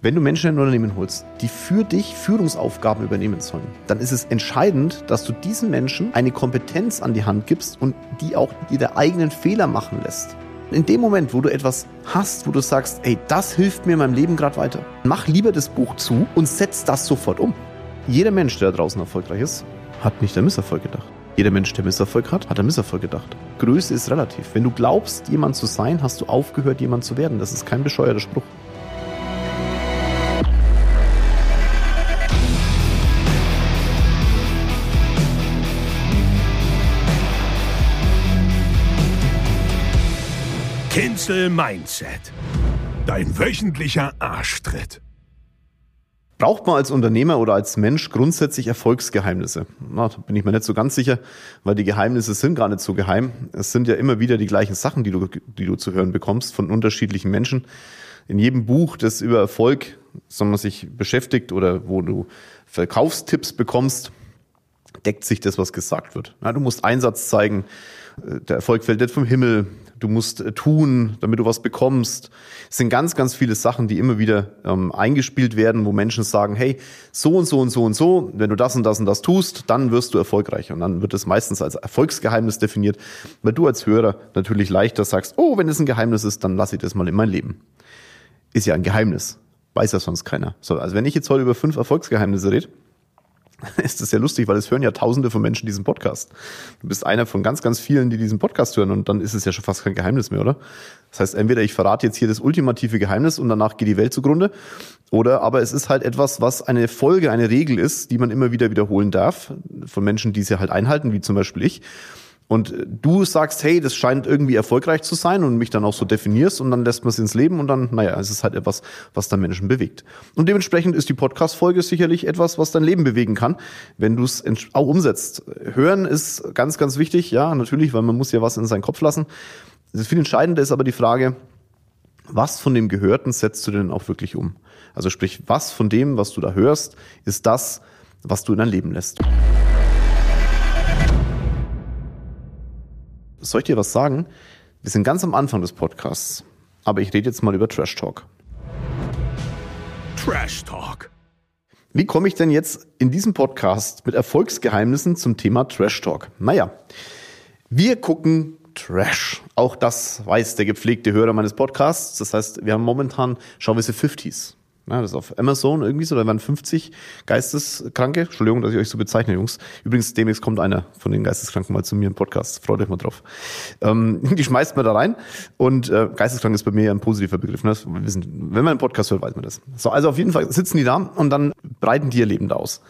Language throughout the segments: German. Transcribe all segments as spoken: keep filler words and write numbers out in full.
Wenn du Menschen in ein Unternehmen holst, die für dich Führungsaufgaben übernehmen sollen, dann ist es entscheidend, dass du diesen Menschen eine Kompetenz an die Hand gibst und die auch ihre eigenen Fehler machen lässt. In dem Moment, wo du etwas hast, wo du sagst, ey, das hilft mir in meinem Leben gerade weiter, mach lieber das Buch zu und setz das sofort um. Jeder Mensch, der da draußen erfolgreich ist, hat nicht an Misserfolg gedacht. Jeder Mensch, der Misserfolg hat, hat an Misserfolg gedacht. Größe ist relativ. Wenn du glaubst, jemand zu sein, hast du aufgehört, jemand zu werden. Das ist kein bescheuerter Spruch. Cancel Mindset. Dein wöchentlicher Arschtritt. Braucht man als Unternehmer oder als Mensch grundsätzlich Erfolgsgeheimnisse? Na, da bin ich mir nicht so ganz sicher, weil die Geheimnisse sind gar nicht so geheim. Es sind ja immer wieder die gleichen Sachen, die du, die du zu hören bekommst von unterschiedlichen Menschen. In jedem Buch, das über Erfolg, sagen wir, sich beschäftigt oder wo du Verkaufstipps bekommst, deckt sich das, was gesagt wird. Na, du musst Einsatz zeigen, der Erfolg fällt nicht vom Himmel. Du musst tun, damit du was bekommst. Es sind ganz, ganz viele Sachen, die immer wieder ähm, eingespielt werden, wo Menschen sagen, hey, so und so und so und so, wenn du das und das und das tust, dann wirst du erfolgreich. Und dann wird es meistens als Erfolgsgeheimnis definiert, weil du als Hörer natürlich leichter sagst, oh, wenn es ein Geheimnis ist, dann lasse ich das mal in mein Leben. Ist ja ein Geheimnis, weiß ja sonst keiner. So, also wenn ich jetzt heute über fünf Erfolgsgeheimnisse rede, ist das ja lustig, weil es hören ja Tausende von Menschen diesen Podcast. Du bist einer von ganz, ganz vielen, die diesen Podcast hören und dann ist es ja schon fast kein Geheimnis mehr, oder? Das heißt, entweder ich verrate jetzt hier das ultimative Geheimnis und danach geht die Welt zugrunde oder aber es ist halt etwas, was eine Folge, eine Regel ist, die man immer wieder wiederholen darf von Menschen, die sie halt einhalten, wie zum Beispiel ich. Und du sagst, hey, das scheint irgendwie erfolgreich zu sein und mich dann auch so definierst und dann lässt man es ins Leben und dann, naja, es ist halt etwas, was dann Menschen bewegt. Und dementsprechend ist die Podcast-Folge sicherlich etwas, was dein Leben bewegen kann, wenn du es auch umsetzt. Hören ist ganz, ganz wichtig, ja, natürlich, weil man muss ja was in seinen Kopf lassen. Das viel Entscheidende ist aber die Frage, was von dem Gehörten setzt du denn auch wirklich um? Also sprich, was von dem, was du da hörst, ist das, was du in dein Leben lässt. Soll ich dir was sagen? Wir sind ganz am Anfang des Podcasts, aber ich rede jetzt mal über Trash Talk. Trash Talk. Wie komme ich denn jetzt in diesem Podcast mit Erfolgsgeheimnissen zum Thema Trash Talk? Naja, wir gucken Trash. Auch das weiß der gepflegte Hörer meines Podcasts. Das heißt, wir haben momentan, schauen wir sie fünfziges. Ja, das ist auf Amazon irgendwie so, da waren fünfzig Geisteskranke. Entschuldigung, dass ich euch so bezeichne, Jungs. Übrigens, demnächst kommt einer von den Geisteskranken mal zu mir im Podcast. Freut euch mal drauf. Ähm, die schmeißt man da rein. Und äh, Geisteskrank ist bei mir ja ein positiver Begriff. Ne? Wir wissen, wenn man einen Podcast hört, weiß man das. So, also auf jeden Fall sitzen die da und dann breiten die ihr Leben da aus.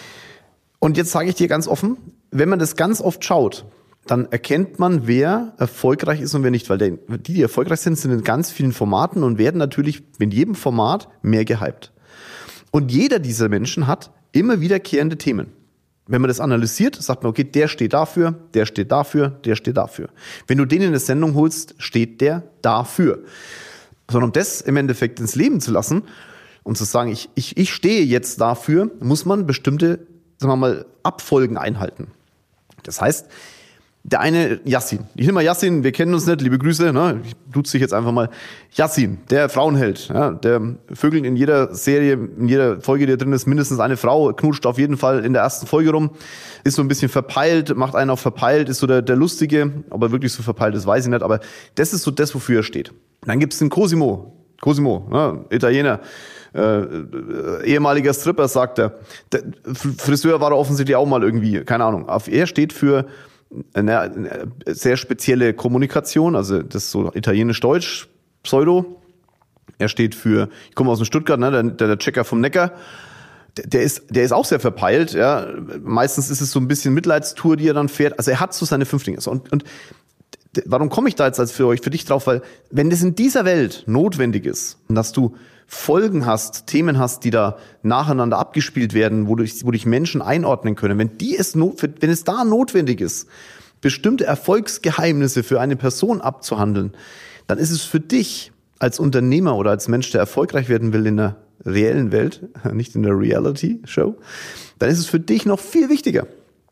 Und jetzt sage ich dir ganz offen, wenn man das ganz oft schaut, dann erkennt man, wer erfolgreich ist und wer nicht. Weil die, die erfolgreich sind, sind in ganz vielen Formaten und werden natürlich in jedem Format mehr gehypt. Und jeder dieser Menschen hat immer wiederkehrende Themen. Wenn man das analysiert, sagt man, okay, der steht dafür, der steht dafür, der steht dafür. Wenn du den in eine Sendung holst, steht der dafür. Sondern um das im Endeffekt ins Leben zu lassen und zu sagen, ich, ich, ich stehe jetzt dafür, muss man bestimmte, sagen wir mal, Abfolgen einhalten. Das heißt, der eine, Yassin. Ich nehme mal Yassin, wir kennen uns nicht, liebe Grüße, ne? Ich duze dich jetzt einfach mal. Yassin, der Frauenheld, ja? Der vögelt in jeder Serie, in jeder Folge, die da drin ist, mindestens eine Frau, knutscht auf jeden Fall in der ersten Folge rum, ist so ein bisschen verpeilt, macht einen auch verpeilt, ist so der, der Lustige, ob er wirklich so verpeilt ist, weiß ich nicht, aber das ist so das, wofür er steht. Dann gibt's den Cosimo, Cosimo, ne? Italiener, äh, äh, ehemaliger Stripper, sagt er. Der Friseur war er offensichtlich auch mal irgendwie, keine Ahnung. Er steht für eine, eine sehr spezielle Kommunikation, also das ist so italienisch-deutsch, Pseudo. Er steht für, ich komme aus dem Stuttgart, ne, der, der Checker vom Neckar, der, der ist, der ist auch sehr verpeilt, ja. Meistens ist es so ein bisschen Mitleidstour, die er dann fährt. Also er hat so seine fünf Dinge. Und, und warum komme ich da jetzt als für euch, für dich drauf? Weil wenn das in dieser Welt notwendig ist, dass du Folgen hast, Themen hast, die da nacheinander abgespielt werden, wo dich, wo dich Menschen einordnen können, wenn die es not, wenn es da notwendig ist, bestimmte Erfolgsgeheimnisse für eine Person abzuhandeln, dann ist es für dich als Unternehmer oder als Mensch, der erfolgreich werden will in der reellen Welt, nicht in der Reality-Show, dann ist es für dich noch viel wichtiger,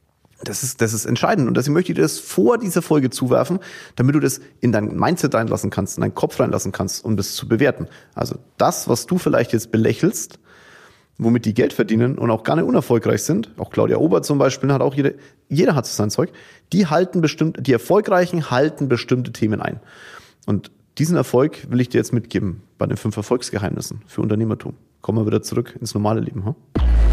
Das ist, das ist entscheidend. Und deswegen möchte ich dir das vor dieser Folge zuwerfen, damit du das in dein Mindset reinlassen kannst, in deinen Kopf reinlassen kannst, um das zu bewerten. Also das, was du vielleicht jetzt belächelst, womit die Geld verdienen und auch gar nicht unerfolgreich sind, auch Claudia Obert zum Beispiel, hat auch jede, jeder hat so sein Zeug, die halten bestimmt, die Erfolgreichen halten bestimmte Themen ein. Und diesen Erfolg will ich dir jetzt mitgeben bei den fünf Erfolgsgeheimnissen für Unternehmertum. Kommen wir wieder zurück ins normale Leben. Hm?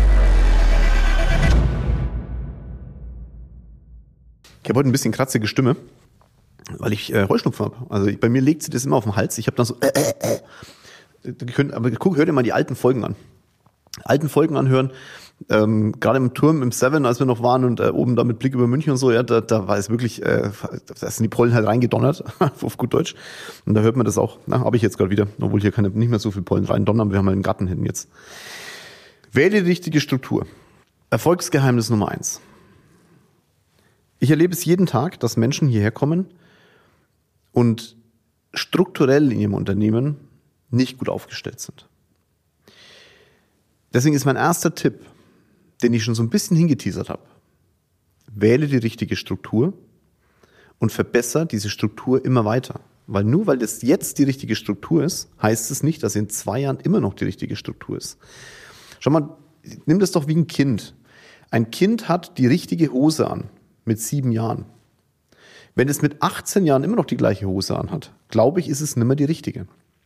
Ich habe heute ein bisschen kratzige Stimme, weil ich äh, Heuschnupfen habe. Also ich, bei mir legt sie das immer auf den Hals. Ich habe dann so, äh, äh, äh. Könnt, aber guck, hör dir mal die alten Folgen an. Alten Folgen anhören, ähm, gerade im Turm, im Seven, als wir noch waren und äh, oben da mit Blick über München und so, ja, da, da war es wirklich, äh, da sind die Pollen halt reingedonnert, auf gut Deutsch. Und da hört man das auch, na, habe ich jetzt gerade wieder, obwohl hier keine, nicht mehr so viel Pollen reindonnern, wir haben halt einen Garten hinten jetzt. Wähle die richtige Struktur. Erfolgsgeheimnis Nummer eins. Ich erlebe es jeden Tag, dass Menschen hierher kommen und strukturell in ihrem Unternehmen nicht gut aufgestellt sind. Deswegen ist mein erster Tipp, den ich schon so ein bisschen hingeteasert habe, wähle die richtige Struktur und verbessere diese Struktur immer weiter. Weil nur weil das jetzt die richtige Struktur ist, heißt es nicht, dass in zwei Jahren immer noch die richtige Struktur ist. Schau mal, nimm das doch wie ein Kind. Ein Kind hat die richtige Hose an mit sieben Jahren. Wenn es mit achtzehn Jahren immer noch die gleiche Hose anhat, glaube ich, ist es nicht mehr die richtige.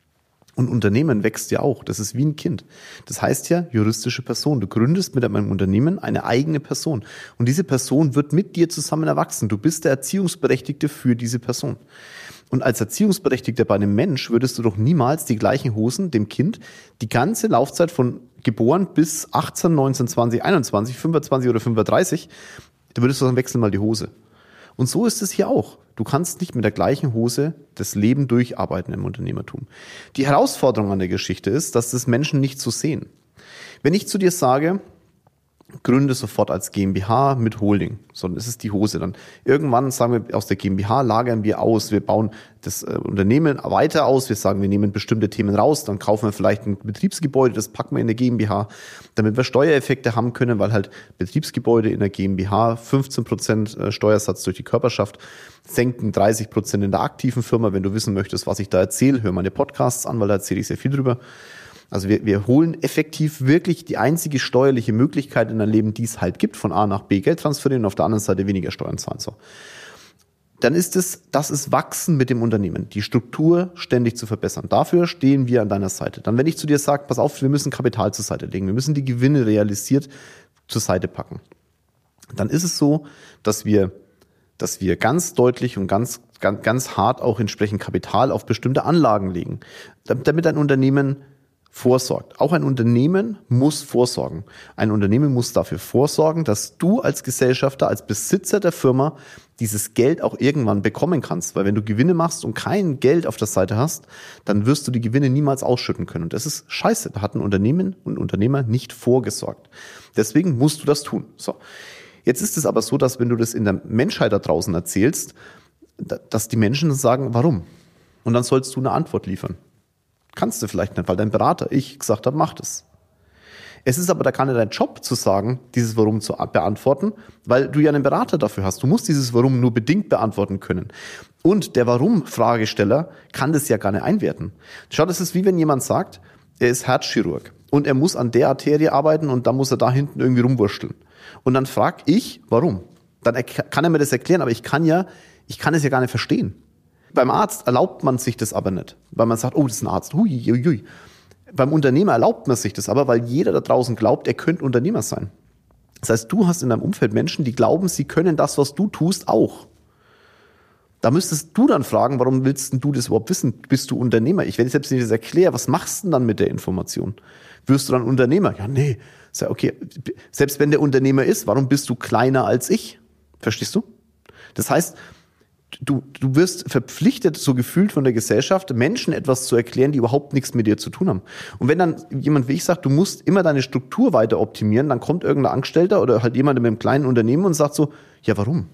Und Unternehmen wächst ja auch. Das ist wie ein Kind. Das heißt ja juristische Person. Du gründest mit einem Unternehmen eine eigene Person. Und diese Person wird mit dir zusammen erwachsen. Du bist der Erziehungsberechtigte für diese Person. Und als Erziehungsberechtigter bei einem Mensch würdest du doch niemals die gleichen Hosen dem Kind die ganze Laufzeit von geboren bis achtzehn, neunzehn, zwanzig, einundzwanzig, fünfundzwanzig oder fünfunddreißig, da würdest du dann wechseln mal die Hose. Und so ist es hier auch. Du kannst nicht mit der gleichen Hose das Leben durcharbeiten im Unternehmertum. Die Herausforderung an der Geschichte ist, dass das Menschen nicht so sehen. Wenn ich zu dir sage, gründe sofort als GmbH mit Holding, sondern es ist die Hose dann. Irgendwann sagen wir, aus der GmbH lagern wir aus, wir bauen das äh, Unternehmen weiter aus, wir sagen, wir nehmen bestimmte Themen raus, dann kaufen wir vielleicht ein Betriebsgebäude, das packen wir in der GmbH, damit wir Steuereffekte haben können, weil halt Betriebsgebäude in der GmbH fünfzehn Prozent Steuersatz durch die Körperschaft senken, dreißig Prozent in der aktiven Firma. Wenn du wissen möchtest, was ich da erzähle, hör meine Podcasts an, weil da erzähle ich sehr viel drüber. Also wir, wir holen effektiv wirklich die einzige steuerliche Möglichkeit in deinem Leben, die es halt gibt, von A nach B Geld transferieren und auf der anderen Seite weniger Steuern zahlen. So. Dann ist es, das ist Wachsen mit dem Unternehmen, die Struktur ständig zu verbessern. Dafür stehen wir an deiner Seite. Dann, wenn ich zu dir sage, pass auf, wir müssen Kapital zur Seite legen, wir müssen die Gewinne realisiert zur Seite packen, dann ist es so, dass wir, dass wir ganz deutlich und ganz, ganz, ganz hart auch entsprechend Kapital auf bestimmte Anlagen legen, damit ein Unternehmen vorsorgt. Auch ein Unternehmen muss vorsorgen. Ein Unternehmen muss dafür vorsorgen, dass du als Gesellschafter, als Besitzer der Firma dieses Geld auch irgendwann bekommen kannst. Weil wenn du Gewinne machst und kein Geld auf der Seite hast, dann wirst du die Gewinne niemals ausschütten können. Und das ist scheiße. Da hat ein Unternehmen und ein Unternehmer nicht vorgesorgt. Deswegen musst du das tun. So. Jetzt ist es aber so, dass wenn du das in der Menschheit da draußen erzählst, dass die Menschen sagen, warum? Und dann sollst du eine Antwort liefern. Kannst du vielleicht nicht, weil dein Berater, ich, gesagt habe, mach das. Es ist aber da gar nicht dein Job zu sagen, dieses Warum zu beantworten, weil du ja einen Berater dafür hast. Du musst dieses Warum nur bedingt beantworten können. Und der Warum-Fragesteller kann das ja gar nicht einwerten. Schau, das ist wie wenn jemand sagt, er ist Herzchirurg und er muss an der Arterie arbeiten und da muss er da hinten irgendwie rumwursteln. Und dann frag ich, warum? Dann kann er mir das erklären, aber ich kann ja, ich kann es ja gar nicht verstehen. Beim Arzt erlaubt man sich das aber nicht, weil man sagt, oh, das ist ein Arzt. Hui, hui, hui. Beim Unternehmer erlaubt man sich das aber, weil jeder da draußen glaubt, er könnte Unternehmer sein. Das heißt, du hast in deinem Umfeld Menschen, die glauben, sie können das, was du tust, auch. Da müsstest du dann fragen, warum willst du das überhaupt wissen? Bist du Unternehmer? Ich werde selbst nicht das erklären. Was machst du denn dann mit der Information? Wirst du dann Unternehmer? Ja, nee. Sag, okay. Selbst wenn der Unternehmer ist, warum bist du kleiner als ich? Verstehst du? Das heißt, Du, du wirst verpflichtet, so gefühlt von der Gesellschaft, Menschen etwas zu erklären, die überhaupt nichts mit dir zu tun haben. Und wenn dann jemand wie ich sagt, du musst immer deine Struktur weiter optimieren, dann kommt irgendein Angestellter oder halt jemand mit einem kleinen Unternehmen und sagt so, ja, warum?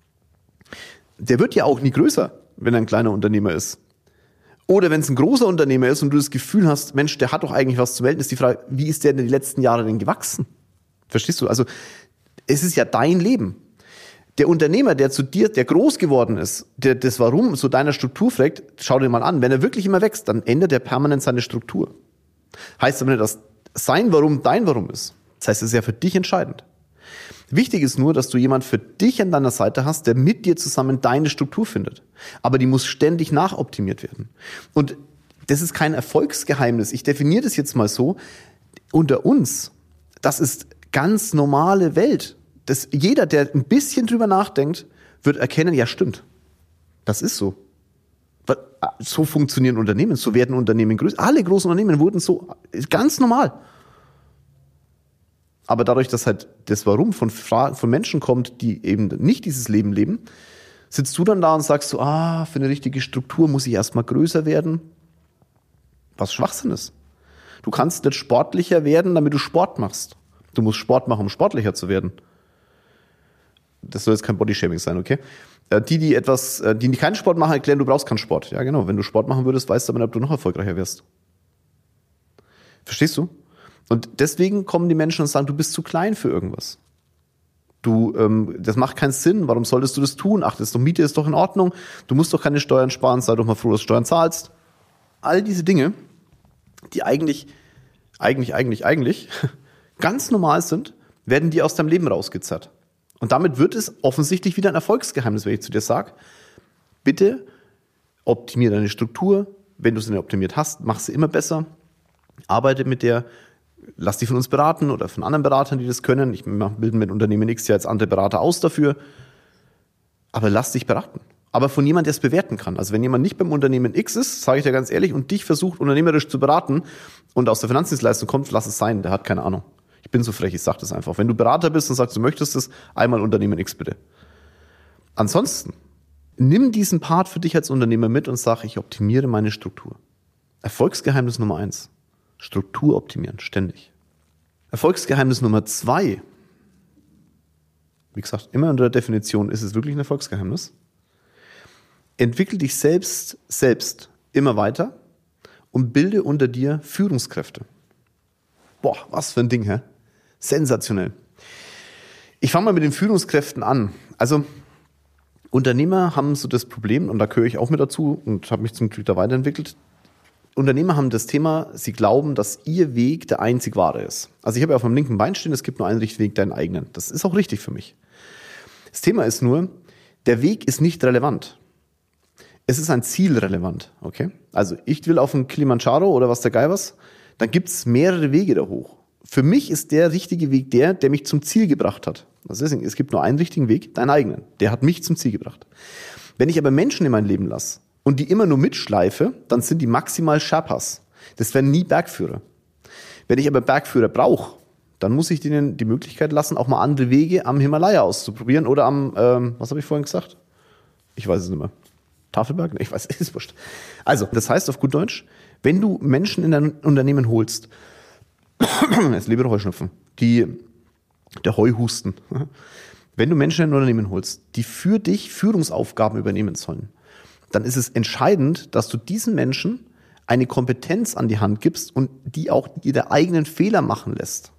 Der wird ja auch nie größer, wenn er ein kleiner Unternehmer ist. Oder wenn es ein großer Unternehmer ist und du das Gefühl hast, Mensch, der hat doch eigentlich was zu melden, ist die Frage, wie ist der denn die letzten Jahre denn gewachsen? Verstehst du? Also, es ist ja dein Leben. Der Unternehmer, der zu dir, der groß geworden ist, der das Warum so deiner Struktur fragt, schau dir mal an, wenn er wirklich immer wächst, dann ändert er permanent seine Struktur. Heißt aber nicht, dass sein Warum dein Warum ist. Das heißt, es ist ja für dich entscheidend. Wichtig ist nur, dass du jemand für dich an deiner Seite hast, der mit dir zusammen deine Struktur findet. Aber die muss ständig nachoptimiert werden. Und das ist kein Erfolgsgeheimnis. Ich definiere das jetzt mal so. Unter uns, das ist ganz normale Welt. Das, jeder, der ein bisschen drüber nachdenkt, wird erkennen, ja stimmt, das ist so. So funktionieren Unternehmen, so werden Unternehmen größer. Alle großen Unternehmen wurden so, ganz normal. Aber dadurch, dass halt das Warum von, Fra- von Menschen kommt, die eben nicht dieses Leben leben, sitzt du dann da und sagst so, ah, für eine richtige Struktur muss ich erstmal größer werden. Was Schwachsinn ist. Du kannst nicht sportlicher werden, damit du Sport machst. Du musst Sport machen, um sportlicher zu werden. Das soll jetzt kein Bodyshaming sein, okay? Die, die etwas, die keinen Sport machen, erklären, du brauchst keinen Sport. Ja, genau. Wenn du Sport machen würdest, weißt du aber nicht, ob du noch erfolgreicher wirst. Verstehst du? Und deswegen kommen die Menschen und sagen, du bist zu klein für irgendwas. Du, ähm, das macht keinen Sinn. Warum solltest du das tun? Ach, das ist doch, Miete ist doch in Ordnung. Du musst doch keine Steuern sparen. Sei doch mal froh, dass du Steuern zahlst. All diese Dinge, die eigentlich, eigentlich, eigentlich, eigentlich ganz normal sind, werden dir aus deinem Leben rausgezerrt. Und damit wird es offensichtlich wieder ein Erfolgsgeheimnis, wenn ich zu dir sage, bitte optimiere deine Struktur. Wenn du sie nicht optimiert hast, mach sie immer besser. Arbeite mit der, lass dich von uns beraten oder von anderen Beratern, die das können. Ich bilde mit Unternehmen X ja jetzt andere Berater aus dafür. Aber lass dich beraten. Aber von jemandem, der es bewerten kann. Also wenn jemand nicht beim Unternehmen X ist, sage ich dir ganz ehrlich, und dich versucht, unternehmerisch zu beraten und aus der Finanzdienstleistung kommt, lass es sein, der hat keine Ahnung. Ich bin so frech, ich sage das einfach. Wenn du Berater bist und sagst, du möchtest das, einmal Unternehmen X bitte. Ansonsten, nimm diesen Part für dich als Unternehmer mit und sag, ich optimiere meine Struktur. Erfolgsgeheimnis Nummer eins. Struktur optimieren, ständig. Erfolgsgeheimnis Nummer zwei. Wie gesagt, immer unter der Definition, ist es wirklich ein Erfolgsgeheimnis? Entwickel dich selbst, selbst immer weiter und bilde unter dir Führungskräfte. Boah, was für ein Ding, hä? Sensationell. Ich fange mal mit den Führungskräften an. Also Unternehmer haben so das Problem, und da gehöre ich auch mit dazu und habe mich zum Glück da weiterentwickelt. Unternehmer haben das Thema, sie glauben, dass ihr Weg der einzig wahre ist. Also ich habe ja auf meinem linken Bein stehen, es gibt nur einen richtigen Weg, deinen eigenen. Das ist auch richtig für mich. Das Thema ist nur, der Weg ist nicht relevant. Es ist ein Ziel relevant, okay? Also ich will auf den Kilimanjaro oder was der Geil was, dann gibt's mehrere Wege da hoch. Für mich ist der richtige Weg der, der mich zum Ziel gebracht hat. Also deswegen, es gibt nur einen richtigen Weg, deinen eigenen. Der hat mich zum Ziel gebracht. Wenn ich aber Menschen in mein Leben lasse und die immer nur mitschleife, dann sind die maximal Sherpas. Das werden nie Bergführer. Wenn ich aber Bergführer brauche, dann muss ich denen die Möglichkeit lassen, auch mal andere Wege am Himalaya auszuprobieren oder am, ähm, was habe ich vorhin gesagt? Ich weiß es nicht mehr. Tafelberg? Ich weiß, ist wurscht. Also, das heißt auf gut Deutsch, wenn du Menschen in dein Unternehmen holst, jetzt lebe der Heuschnupfen, die, der Heuhusten, wenn du Menschen in dein Unternehmen holst, die für dich Führungsaufgaben übernehmen sollen, dann ist es entscheidend, dass du diesen Menschen eine Kompetenz an die Hand gibst und die auch ihre eigenen Fehler machen lässt.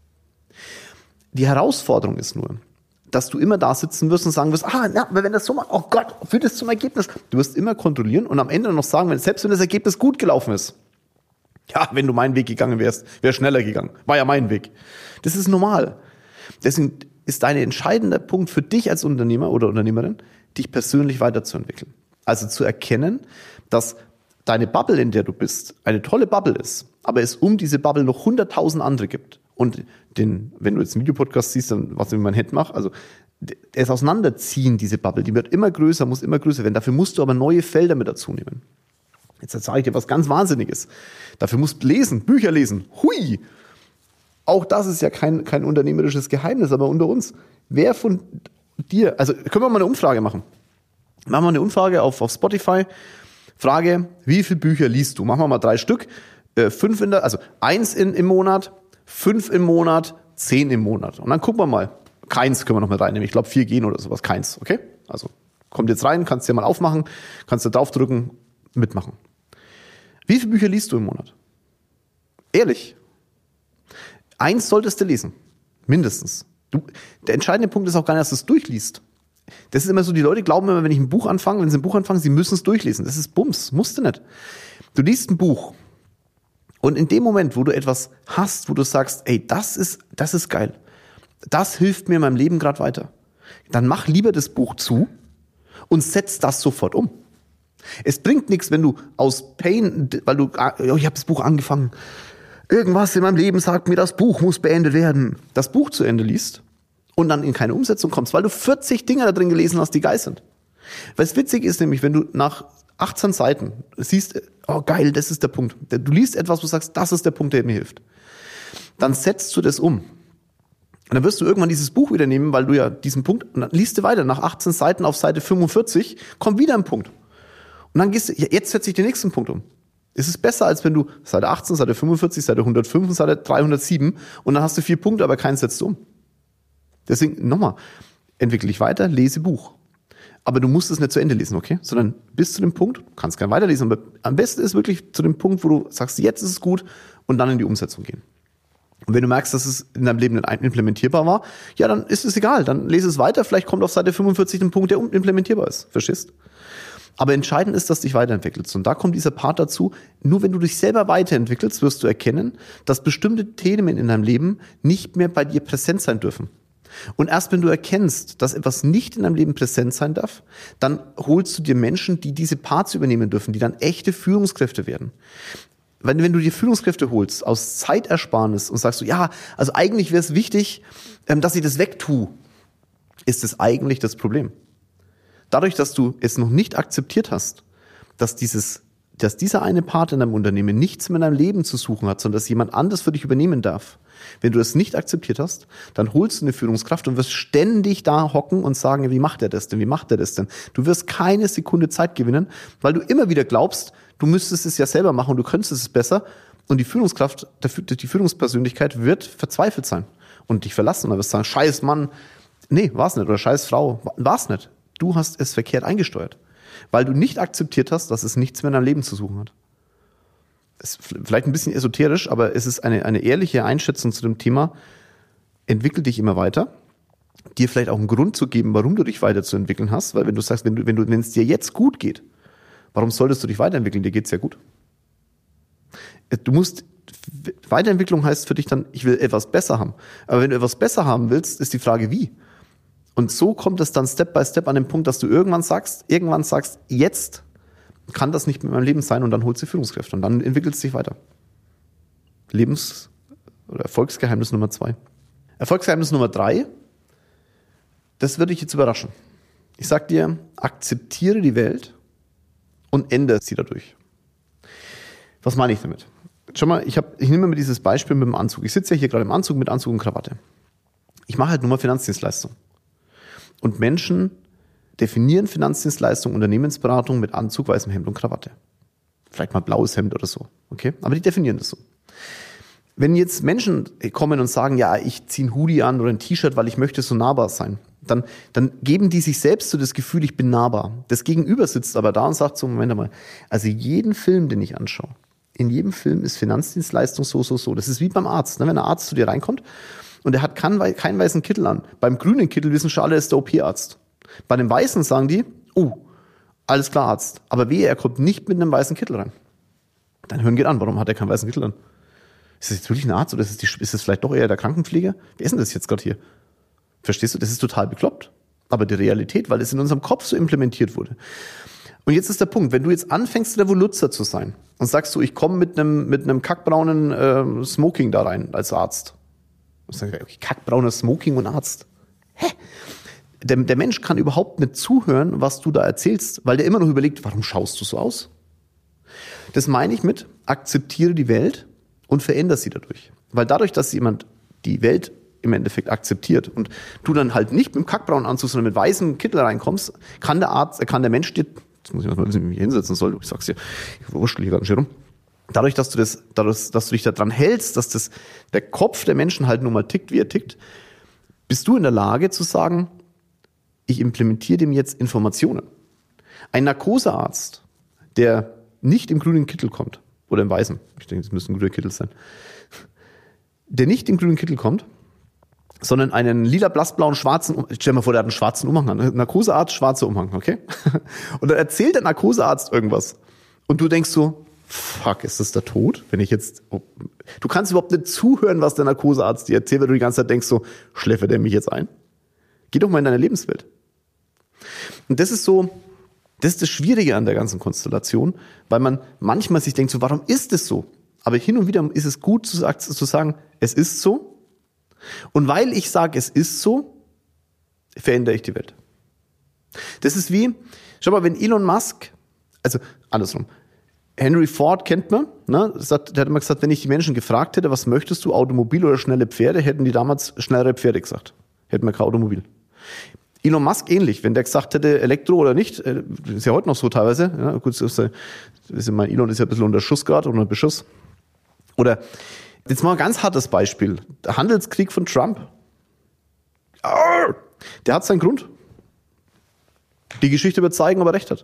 Die Herausforderung ist nur, dass du immer da sitzen wirst und sagen wirst, ah, na, aber wenn das so macht, oh Gott, führt das zum Ergebnis. Du wirst immer kontrollieren und am Ende noch sagen, wenn, selbst wenn das Ergebnis gut gelaufen ist, ja, wenn du meinen Weg gegangen wärst, wäre schneller gegangen. War ja mein Weg. Das ist normal. Deswegen ist dein entscheidender Punkt für dich als Unternehmer oder Unternehmerin, dich persönlich weiterzuentwickeln. Also zu erkennen, dass deine Bubble, in der du bist, eine tolle Bubble ist, aber es um diese Bubble noch hunderttausend andere gibt. Und den, wenn du jetzt einen Videopodcast siehst, dann, was ich mit meinem Hand mache, also es auseinanderziehen, diese Bubble, die wird immer größer, muss immer größer werden. Dafür musst du aber neue Felder mit dazu nehmen. Jetzt sage ich dir was ganz Wahnsinniges. Dafür musst du lesen, Bücher lesen. Hui! Auch das ist ja kein, kein unternehmerisches Geheimnis, aber unter uns. Wer von dir, also können wir mal eine Umfrage machen. Machen wir eine Umfrage auf, auf Spotify. Frage, wie viele Bücher liest du? Machen wir mal drei Stück. Äh, fünf in der, also eins in, im Monat, fünf im Monat, zehn im Monat. Und dann gucken wir mal. Keins können wir noch mit reinnehmen. Ich glaube, vier gehen oder sowas. Keins, okay? Also kommt jetzt rein, kannst dir mal aufmachen, kannst du draufdrücken, mitmachen. Wie viele Bücher liest du im Monat? Ehrlich. Eins solltest du lesen. Mindestens. Du, der entscheidende Punkt ist auch gar nicht, dass du es durchliest. Das ist immer so, die Leute glauben immer, wenn ich ein Buch anfange, wenn sie ein Buch anfangen, sie müssen es durchlesen. Das ist Bums, musst du nicht. Du liest ein Buch und in dem Moment, wo du etwas hast, wo du sagst, ey, das ist, das ist geil, das hilft mir in meinem Leben gerade weiter, dann mach lieber das Buch zu und setz das sofort um. Es bringt nichts, wenn du aus Pain, weil du, oh, ich habe das Buch angefangen, irgendwas in meinem Leben sagt mir, das Buch muss beendet werden, das Buch zu Ende liest und dann in keine Umsetzung kommst, weil du vierzig Dinge da drin gelesen hast, die geil sind. Was witzig ist nämlich, wenn du nach achtzehn Seiten siehst, oh geil, das ist der Punkt. Du liest etwas, wo du sagst, das ist der Punkt, der mir hilft. Dann setzt du das um. Und dann wirst du irgendwann dieses Buch wieder nehmen, weil du ja diesen Punkt, und dann liest du weiter. Nach achtzehn Seiten auf Seite fünfundvierzig kommt wieder ein Punkt. Und dann gehst du, ja, jetzt setze ich den nächsten Punkt um. Es ist besser, als wenn du Seite achtzehn, Seite fünfundvierzig, Seite hundertfünf und Seite dreihundertsieben und dann hast du vier Punkte, aber keinen setzt du um. Deswegen, nochmal, entwickle dich weiter, lese Buch. Aber du musst es nicht zu Ende lesen, okay? Sondern bis zu dem Punkt, du kannst gerne weiterlesen, aber am besten ist wirklich zu dem Punkt, wo du sagst, jetzt ist es gut und dann in die Umsetzung gehen. Und wenn du merkst, dass es in deinem Leben nicht implementierbar war, ja, dann ist es egal, dann lese es weiter, vielleicht kommt auf Seite fünfundvierzig ein Punkt, der implementierbar ist, verstehst? Aber entscheidend ist, dass du dich weiterentwickelst. Und da kommt dieser Part dazu, nur wenn du dich selber weiterentwickelst, wirst du erkennen, dass bestimmte Themen in deinem Leben nicht mehr bei dir präsent sein dürfen. Und erst wenn du erkennst, dass etwas nicht in deinem Leben präsent sein darf, dann holst du dir Menschen, die diese Parts übernehmen dürfen, die dann echte Führungskräfte werden. Wenn, wenn du dir Führungskräfte holst aus Zeitersparnis und sagst du, ja, also eigentlich wäre es wichtig, dass ich das wegtue, ist es eigentlich das Problem. Dadurch, dass du es noch nicht akzeptiert hast, dass dieses, dass dieser eine Part in deinem Unternehmen nichts mehr in deinem Leben zu suchen hat, sondern dass jemand anderes für dich übernehmen darf. Wenn du es nicht akzeptiert hast, dann holst du eine Führungskraft und wirst ständig da hocken und sagen, wie macht er das denn? Wie macht er das denn? Du wirst keine Sekunde Zeit gewinnen, weil du immer wieder glaubst, du müsstest es ja selber machen und du könntest es besser. Und die Führungskraft, die Führungspersönlichkeit wird verzweifelt sein und dich verlassen. Und dann wirst du sagen, scheiß Mann, nee, war's nicht. Oder scheiß Frau, war's nicht. Du hast es verkehrt eingesteuert, weil du nicht akzeptiert hast, dass es nichts mehr in deinem Leben zu suchen hat. Das ist vielleicht ein bisschen esoterisch, aber es ist eine, eine ehrliche Einschätzung zu dem Thema. Entwickel dich immer weiter. Dir vielleicht auch einen Grund zu geben, warum du dich weiterzuentwickeln hast, weil wenn du sagst, wenn du, wenn du, wenn es dir jetzt gut geht, warum solltest du dich weiterentwickeln? Dir geht's ja gut. Du musst, Weiterentwicklung heißt für dich dann, ich will etwas besser haben. Aber wenn du etwas besser haben willst, ist die Frage, wie? Und so kommt es dann Step by Step an den Punkt, dass du irgendwann sagst, irgendwann sagst, jetzt kann das nicht mit meinem Leben sein und dann holst du Führungskräfte und dann entwickelt es sich weiter. Lebens- oder Erfolgsgeheimnis Nummer zwei. Erfolgsgeheimnis Nummer drei, das würde dich jetzt überraschen. Ich sag dir, akzeptiere die Welt und ändere sie dadurch. Was meine ich damit? Schau mal, ich, hab, ich nehme mir dieses Beispiel mit dem Anzug. Ich sitze ja hier gerade im Anzug mit Anzug und Krawatte. Ich mache halt nur mal Finanzdienstleistung. Und Menschen definieren Finanzdienstleistung, Unternehmensberatung mit Anzug, weißem Hemd und Krawatte. Vielleicht mal blaues Hemd oder so. Okay? Aber die definieren das so. Wenn jetzt Menschen kommen und sagen, ja, ich ziehe ein Hoodie an oder ein T-Shirt, weil ich möchte so nahbar sein, dann, dann geben die sich selbst so das Gefühl, ich bin nahbar. Das Gegenüber sitzt aber da und sagt so, Moment mal, also jeden Film, den ich anschaue, in jedem Film ist Finanzdienstleistung so, so, so. Das ist wie beim Arzt. Ne? Wenn ein Arzt zu dir reinkommt und er hat keinen, keinen weißen Kittel an. Beim grünen Kittel wissen schon alle, er ist der O P-Arzt. Bei dem weißen sagen die, oh, alles klar, Arzt. Aber wehe, er kommt nicht mit einem weißen Kittel rein. Dann hören geht an, warum hat er keinen weißen Kittel an? Ist das jetzt wirklich ein Arzt oder ist es, die, ist es vielleicht doch eher der Krankenpfleger? Wer ist denn das jetzt gerade hier? Verstehst du? Das ist total bekloppt. Aber die Realität, weil es in unserem Kopf so implementiert wurde. Und jetzt ist der Punkt, wenn du jetzt anfängst, der Revoluzer zu sein und sagst du, ich komme mit einem mit einem kackbraunen äh, Smoking da rein als Arzt. Und sag ich, okay, kackbrauner Smoking und Arzt. Hä? Der, der Mensch kann überhaupt nicht zuhören, was du da erzählst, weil der immer noch überlegt, warum schaust du so aus? Das meine ich mit, akzeptiere die Welt und verändere sie dadurch. Weil dadurch, dass jemand die Welt im Endeffekt akzeptiert und du dann halt nicht mit dem kackbraunen Anzug, sondern mit weißem Kittel reinkommst, kann der Arzt, kann der Mensch dir, jetzt muss ich mal wissen, wie ich mich hinsetzen soll, ich sag's dir, ich wurschtel hier ganz schön rum. Dadurch, dass du das, dadurch, dass du dich daran hältst, dass das, der Kopf der Menschen halt nun mal tickt, wie er tickt, bist du in der Lage zu sagen, ich implementiere dem jetzt Informationen. Ein Narkosearzt, der nicht im grünen Kittel kommt, oder im weißen, ich denke, es müssen grüne Kittel sein, der nicht im grünen Kittel kommt, sondern einen lila, blassblauen, schwarzen, um- stell dir mal vor, der hat einen schwarzen Umhang an. Narkosearzt, schwarzer Umhang, okay? Und dann erzählt der Narkosearzt irgendwas. Und du denkst so, fuck, ist das der Tod? Wenn ich jetzt, oh, du kannst überhaupt nicht zuhören, was der Narkosearzt dir erzählt, weil du die ganze Zeit denkst so, schläfert der mich jetzt ein? Geh doch mal in deine Lebenswelt. Und das ist so, das ist das Schwierige an der ganzen Konstellation, weil man manchmal sich denkt so, warum ist es so? Aber hin und wieder ist es gut zu sagen, es ist so. Und weil ich sage, es ist so, verändere ich die Welt. Das ist wie, schau mal, wenn Elon Musk, also andersrum, Henry Ford kennt man, ne? Der hat immer gesagt, wenn ich die Menschen gefragt hätte, was möchtest du, Automobil oder schnelle Pferde, hätten die damals schnellere Pferde gesagt. Hätten wir kein Automobil. Elon Musk ähnlich, wenn der gesagt hätte, Elektro oder nicht, ist ja heute noch so teilweise, ja, gut, ist ja, ist ja mein Elon ist ja ein bisschen unter Schuss gerade oder unter Beschuss. Oder, jetzt mal ein ganz hartes Beispiel, der Handelskrieg von Trump. Der hat seinen Grund. Die Geschichte wird zeigen, ob er recht hat.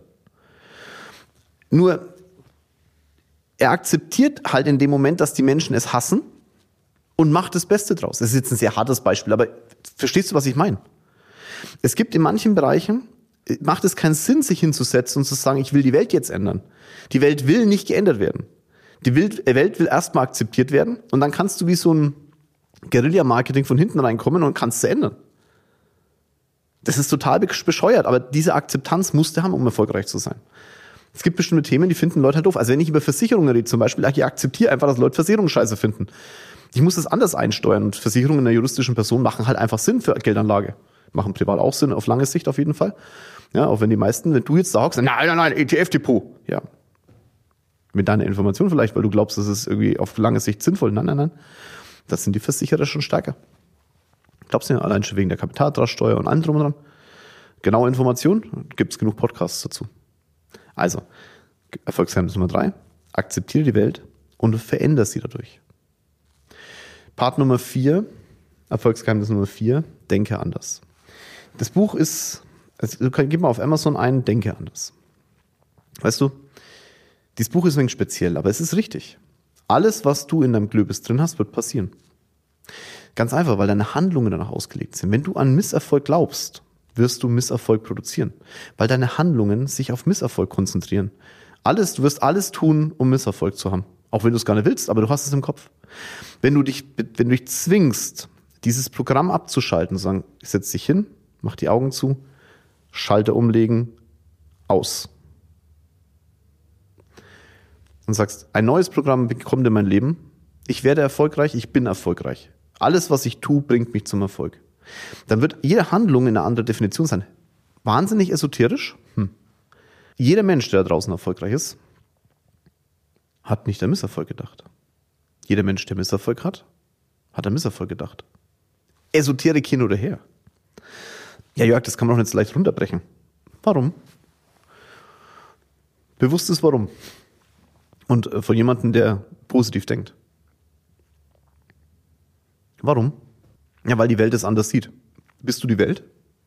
Nur, er akzeptiert halt in dem Moment, dass die Menschen es hassen und macht das Beste draus. Das ist jetzt ein sehr hartes Beispiel, aber verstehst du, was ich meine? Es gibt in manchen Bereichen, macht es keinen Sinn, sich hinzusetzen und zu sagen, ich will die Welt jetzt ändern. Die Welt will nicht geändert werden. Die Welt will erstmal akzeptiert werden und dann kannst du wie so ein Guerilla-Marketing von hinten reinkommen und kannst sie ändern. Das ist total bescheuert, aber diese Akzeptanz musst du haben, um erfolgreich zu sein. Es gibt bestimmte Themen, die finden Leute halt doof. Also wenn ich über Versicherungen rede zum Beispiel, ich akzeptiere einfach, dass Leute Versicherungen scheiße finden. Ich muss das anders einsteuern und Versicherungen einer juristischen Person machen halt einfach Sinn für Geldanlage. Machen privat auch Sinn, auf lange Sicht auf jeden Fall. Ja, auch wenn die meisten, wenn du jetzt sagst, nein, nein, nein, E T F-Depot. Ja. Mit deiner Information vielleicht, weil du glaubst, das ist irgendwie auf lange Sicht sinnvoll. Nein, nein, nein. Das sind die Versicherer schon stärker. Glaubst du ja, allein schon wegen der Kapitaltragssteuer und allem drum und dran. Genaue Informationen, gibt es genug Podcasts dazu. Also, Erfolgsgeheimnis Nummer drei, akzeptiere die Welt und verändere sie dadurch. Part Nummer vier, Erfolgsgeheimnis Nummer vier, denke anders. Das Buch ist, also du kannst, gib mal auf Amazon ein, denke anders. Weißt du, dieses Buch ist ein wenig speziell, aber es ist richtig. Alles, was du in deinem Glöbis drin hast, wird passieren. Ganz einfach, weil deine Handlungen danach ausgelegt sind. Wenn du an Misserfolg glaubst, wirst du Misserfolg produzieren, weil deine Handlungen sich auf Misserfolg konzentrieren. Alles, du wirst alles tun, um Misserfolg zu haben. Auch wenn du es gar nicht willst, aber du hast es im Kopf. Wenn du dich, wenn du dich zwingst, dieses Programm abzuschalten, sagen, setz dich hin, mach die Augen zu, Schalter umlegen, aus. Und sagst, ein neues Programm kommt in mein Leben, ich werde erfolgreich, ich bin erfolgreich. Alles, was ich tue, bringt mich zum Erfolg. Dann wird jede Handlung in einer anderen Definition sein. Wahnsinnig esoterisch. Hm. Jeder Mensch, der da draußen erfolgreich ist, hat nicht an Misserfolg gedacht. Jeder Mensch, der Misserfolg hat, hat an Misserfolg gedacht. Esoterik hin oder her. Ja, Jörg, das kann man doch nicht so leicht runterbrechen. Warum? Bewusstes Warum. Und von jemandem, der positiv denkt. Warum? Ja, weil die Welt es anders sieht. Bist du die Welt?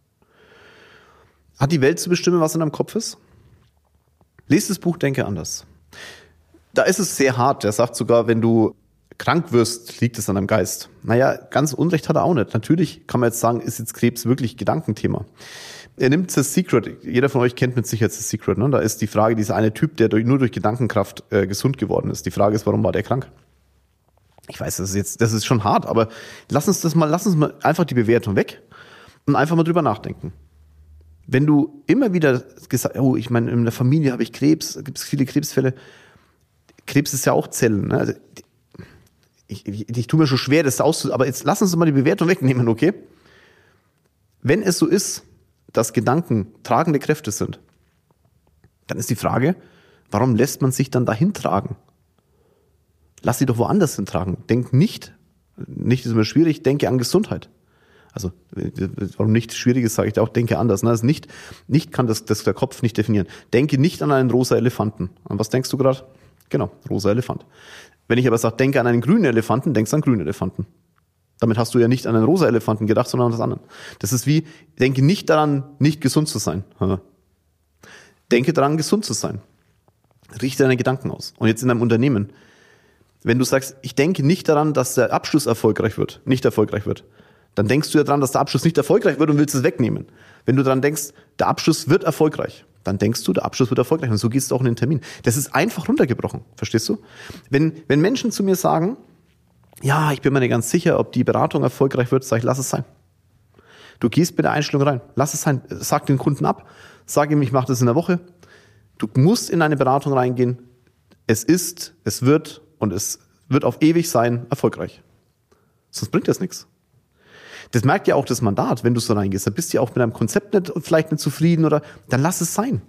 Hat die Welt zu bestimmen, was in deinem Kopf ist? Lies das Buch Denke anders. Da ist es sehr hart. Er sagt sogar, wenn du krank wirst, liegt es an deinem Geist. Naja, ganz Unrecht hat er auch nicht. Natürlich kann man jetzt sagen, ist jetzt Krebs wirklich Gedankenthema. Er nimmt The Secret. Jeder von euch kennt mit Sicherheit The Secret. Ne? Da ist die Frage, dieser eine Typ, der durch, nur durch Gedankenkraft äh, gesund geworden ist. Die Frage ist, warum war der krank? Ich weiß, das ist jetzt, das ist schon hart, aber lass uns das mal, lass uns mal einfach die Bewertung weg und einfach mal drüber nachdenken. Wenn du immer wieder gesagt, oh, ich meine, in der Familie habe ich Krebs, gibt es viele Krebsfälle. Krebs ist ja auch Zellen, ne? Also, ich, ich, ich tue mir schon schwer, das auszu, aber jetzt lass uns mal die Bewertung wegnehmen, okay? Wenn es so ist, dass Gedanken tragende Kräfte sind, dann ist die Frage, warum lässt man sich dann dahin tragen? Lass sie doch woanders hintragen. Denk nicht, nicht ist immer schwierig, denke an Gesundheit. Also, warum nicht schwierig ist, sage ich auch, denke anders. Also nicht, nicht kann das, das der Kopf nicht definieren. Denke nicht an einen rosa Elefanten. An was denkst du gerade? Genau, rosa Elefant. Wenn ich aber sage, denke an einen grünen Elefanten, denkst du an grünen Elefanten. Damit hast du ja nicht an einen rosa Elefanten gedacht, sondern an das andere. Das ist wie, denke nicht daran, nicht gesund zu sein. Denke daran, gesund zu sein. Richte deine Gedanken aus. Und jetzt in deinem Unternehmen, wenn du sagst, ich denke nicht daran, dass der Abschluss erfolgreich wird, nicht erfolgreich wird, dann denkst du ja dran, dass der Abschluss nicht erfolgreich wird und willst es wegnehmen. Wenn du dran denkst, der Abschluss wird erfolgreich, dann denkst du, der Abschluss wird erfolgreich und so gehst du auch in den Termin. Das ist einfach runtergebrochen, verstehst du? Wenn, wenn Menschen zu mir sagen, ja, ich bin mir nicht ganz sicher, ob die Beratung erfolgreich wird, sag ich, lass es sein. Du gehst mit der Einstellung rein, lass es sein, sag den Kunden ab, sag ihm, ich mache das in der Woche. Du musst in eine Beratung reingehen, es ist, es wird und es wird auf ewig sein erfolgreich. Sonst bringt das nichts. Das merkt ja auch das Mandat, wenn du so reingehst. Da bist du ja auch mit deinem Konzept nicht, vielleicht nicht zufrieden oder dann lass es sein.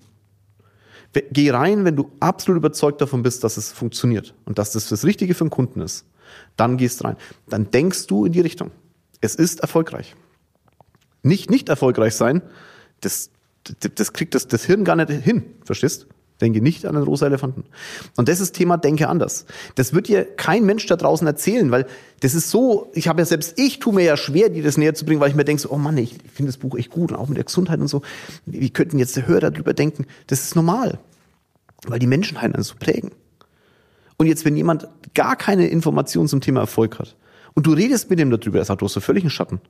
Geh rein, wenn du absolut überzeugt davon bist, dass es funktioniert und dass das das Richtige für den Kunden ist. Dann gehst du rein. Dann denkst du in die Richtung. Es ist erfolgreich. Nicht nicht erfolgreich sein, das, das, das kriegt das, das Hirn gar nicht hin. Verstehst? Denke nicht an den rosa Elefanten. Und das ist Thema Denke anders. Das wird dir kein Mensch da draußen erzählen, weil das ist so, ich habe ja selbst, ich tue mir ja schwer, dir das näher zu bringen, weil ich mir denke, so, oh Mann, ich finde das Buch echt gut und auch mit der Gesundheit und so. Wie könnten jetzt die Hörer darüber denken? Das ist normal, weil die Menschen halt so prägen. Und jetzt, wenn jemand gar keine Informationen zum Thema Erfolg hat und du redest mit ihm darüber, er sagt, du hast so völlig einen Schatten,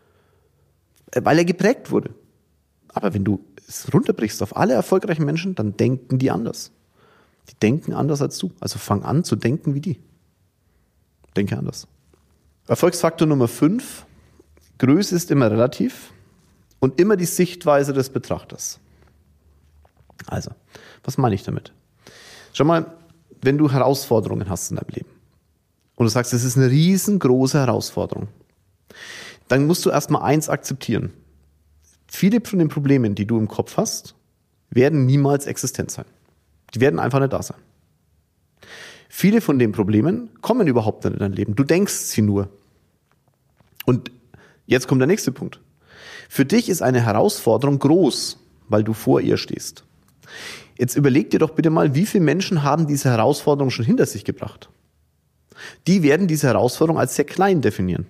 weil er geprägt wurde. Aber wenn du es runterbrichst auf alle erfolgreichen Menschen, dann denken die anders. Die denken anders als du. Also fang an zu denken wie die. Denke anders. Erfolgsfaktor Nummer fünf. Größe ist immer relativ und immer die Sichtweise des Betrachters. Also, was meine ich damit? Schau mal, wenn du Herausforderungen hast in deinem Leben und du sagst, das ist eine riesengroße Herausforderung, dann musst du erstmal eins akzeptieren. Viele von den Problemen, die du im Kopf hast, werden niemals existent sein. Die werden einfach nicht da sein. Viele von den Problemen kommen überhaupt nicht in dein Leben. Du denkst sie nur. Und jetzt kommt der nächste Punkt. Für dich ist eine Herausforderung groß, weil du vor ihr stehst. Jetzt überleg dir doch bitte mal, wie viele Menschen haben diese Herausforderung schon hinter sich gebracht? Die werden diese Herausforderung als sehr klein definieren.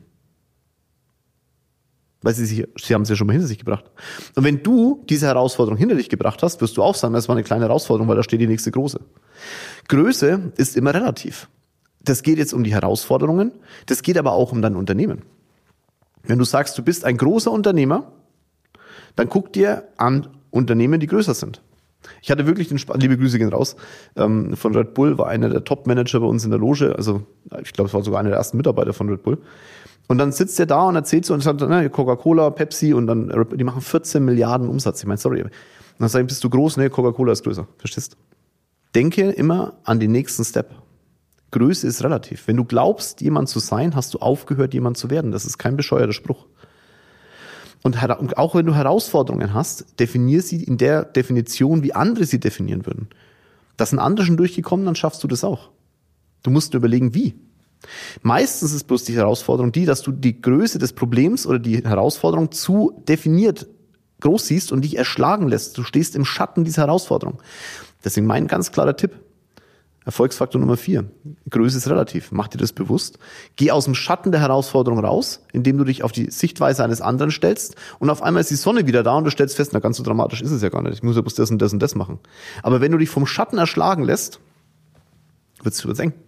Weil sie, sich, sie haben es ja schon mal hinter sich gebracht. Und wenn du diese Herausforderung hinter dich gebracht hast, wirst du auch sagen, das war eine kleine Herausforderung, weil da steht die nächste große. Größe ist immer relativ. Das geht jetzt um die Herausforderungen, das geht aber auch um dein Unternehmen. Wenn du sagst, du bist ein großer Unternehmer, dann guck dir an Unternehmen, die größer sind. Ich hatte wirklich den Spaß, liebe Grüße gehen raus, ähm, von Red Bull, war einer der Top-Manager bei uns in der Loge, also ich glaube, es war sogar einer der ersten Mitarbeiter von Red Bull. Und dann sitzt er da und erzählt so und sagt, ne, Coca-Cola, Pepsi und dann, die machen vierzehn Milliarden Umsatz. Ich meine, sorry. Und dann sage ich, bist du groß? Ne, Coca-Cola ist größer. Verstehst? Denke immer an den nächsten Step. Größe ist relativ. Wenn du glaubst, jemand zu sein, hast du aufgehört, jemand zu werden. Das ist kein bescheuerter Spruch. Und auch wenn du Herausforderungen hast, definier sie in der Definition, wie andere sie definieren würden. Da sind andere schon durchgekommen, dann schaffst du das auch. Du musst nur überlegen, wie. Meistens ist bloß die Herausforderung die, dass du die Größe des Problems oder die Herausforderung zu definiert groß siehst und dich erschlagen lässt. Du stehst im Schatten dieser Herausforderung. Deswegen mein ganz klarer Tipp. Erfolgsfaktor Nummer vier. Größe ist relativ. Mach dir das bewusst. Geh aus dem Schatten der Herausforderung raus, indem du dich auf die Sichtweise eines anderen stellst und auf einmal ist die Sonne wieder da und du stellst fest, na ganz so dramatisch ist es ja gar nicht. Ich muss ja bloß das und das und das machen. Aber wenn du dich vom Schatten erschlagen lässt, wird's wird's eng.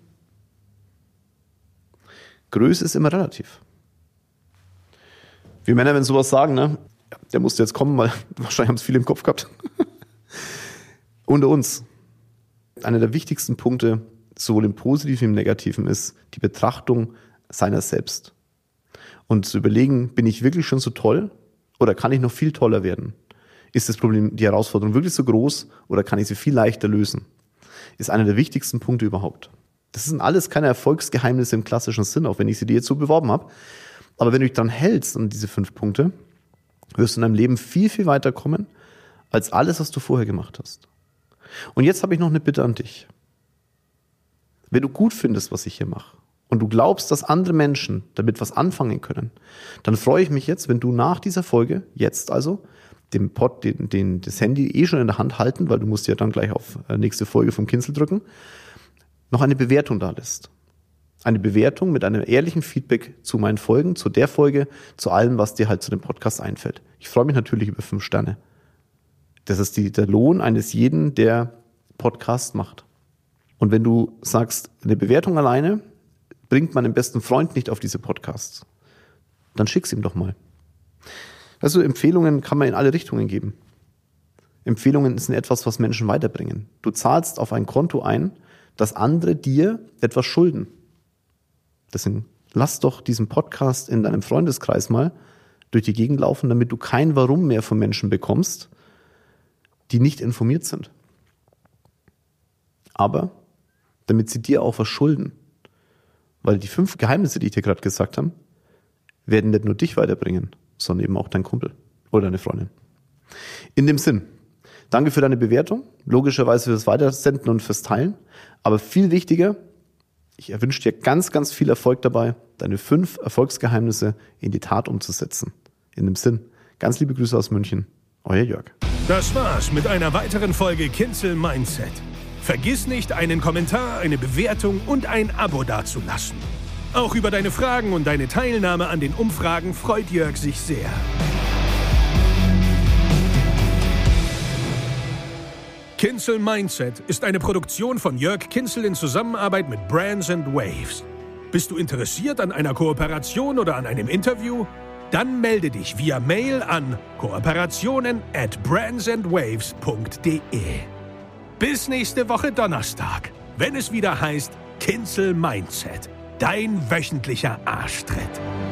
Größe ist immer relativ. Wir Männer, wenn sowas sagen, ne, der musste jetzt kommen, weil wahrscheinlich haben es viele im Kopf gehabt. Unter uns. Einer der wichtigsten Punkte, sowohl im Positiven wie im Negativen, ist die Betrachtung seiner selbst. Und zu überlegen, bin ich wirklich schon so toll oder kann ich noch viel toller werden? Ist das Problem, die Herausforderung wirklich so groß oder kann ich sie viel leichter lösen? Ist einer der wichtigsten Punkte überhaupt. Das sind alles keine Erfolgsgeheimnisse im klassischen Sinn, auch wenn ich sie dir jetzt so beworben habe. Aber wenn du dich dran hältst an diese fünf Punkte, wirst du in deinem Leben viel, viel weiter kommen, als alles, was du vorher gemacht hast. Und jetzt habe ich noch eine Bitte an dich. Wenn du gut findest, was ich hier mache, und du glaubst, dass andere Menschen damit was anfangen können, dann freue ich mich jetzt, wenn du nach dieser Folge, jetzt also, den Pod, den, den, das Handy eh schon in der Hand halten, weil du musst ja dann gleich auf nächste Folge vom Kinzel drücken, noch eine Bewertung da lässt. Eine Bewertung mit einem ehrlichen Feedback zu meinen Folgen, zu der Folge, zu allem, was dir halt zu dem Podcast einfällt. Ich freue mich natürlich über fünf Sterne. Das ist die, der Lohn eines jeden, der Podcast macht. Und wenn du sagst, eine Bewertung alleine bringt meinen besten Freund nicht auf diese Podcasts, dann schick's ihm doch mal. Also Empfehlungen kann man in alle Richtungen geben. Empfehlungen sind etwas, was Menschen weiterbringen. Du zahlst auf ein Konto ein, dass andere dir etwas schulden. Deswegen lass doch diesen Podcast in deinem Freundeskreis mal durch die Gegend laufen, damit du kein Warum mehr von Menschen bekommst, die nicht informiert sind. Aber damit sie dir auch was schulden. Weil die fünf Geheimnisse, die ich dir gerade gesagt habe, werden nicht nur dich weiterbringen, sondern eben auch dein Kumpel oder deine Freundin. In dem Sinn, danke für deine Bewertung, logischerweise fürs Weitersenden und fürs Teilen, aber viel wichtiger, ich wünsche dir ganz, ganz viel Erfolg dabei, deine fünf Erfolgsgeheimnisse in die Tat umzusetzen. In dem Sinn, ganz liebe Grüße aus München, euer Jörg. Das war's mit einer weiteren Folge Kinzel Mindset. Vergiss nicht, einen Kommentar, eine Bewertung und ein Abo dazulassen. Auch über deine Fragen und deine Teilnahme an den Umfragen freut Jörg sich sehr. Kinzel Mindset ist eine Produktion von Jörg Kinzel in Zusammenarbeit mit Brands and Waves. Bist du interessiert an einer Kooperation oder an einem Interview? Dann melde dich via Mail an kooperationen at brandsandwaves punkt de. Bis nächste Woche Donnerstag, wenn es wieder heißt Kinzel Mindset, dein wöchentlicher Arschtritt.